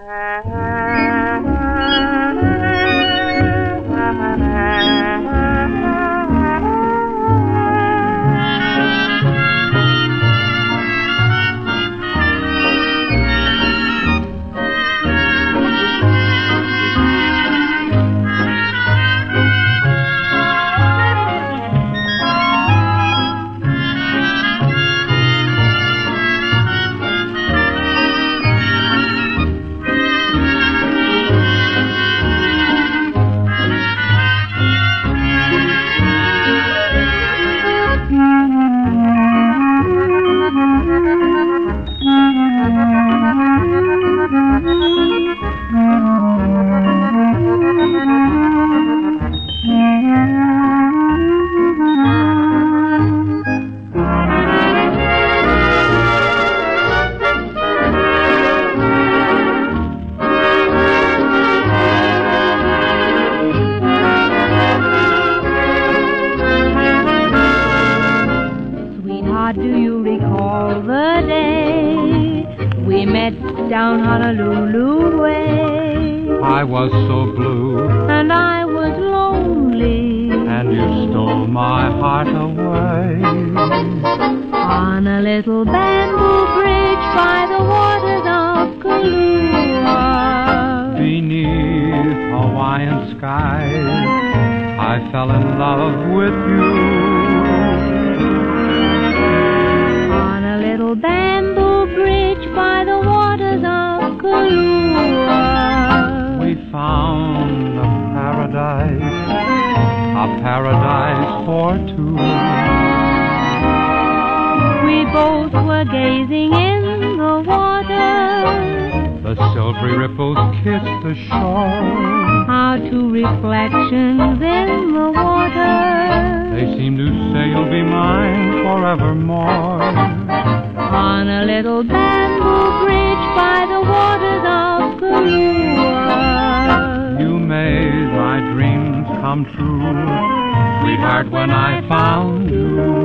Do you recall the day we met down Honolulu way? I was so blue, and I was lonely, and you stole my heart away. On a little bamboo bridge by the waters of Kailua, beneath Hawaiian skies, I fell in love with you. Bamboo bridge by the waters of Kailua, we found a paradise for two. We both were gazing in the water, the silvery ripples kissed the shore. Our two reflections in the water, they seem to say you'll be mine forevermore. On a little bamboo bridge by the waters of Kailua, you made my dreams come true, sweetheart, when I found you.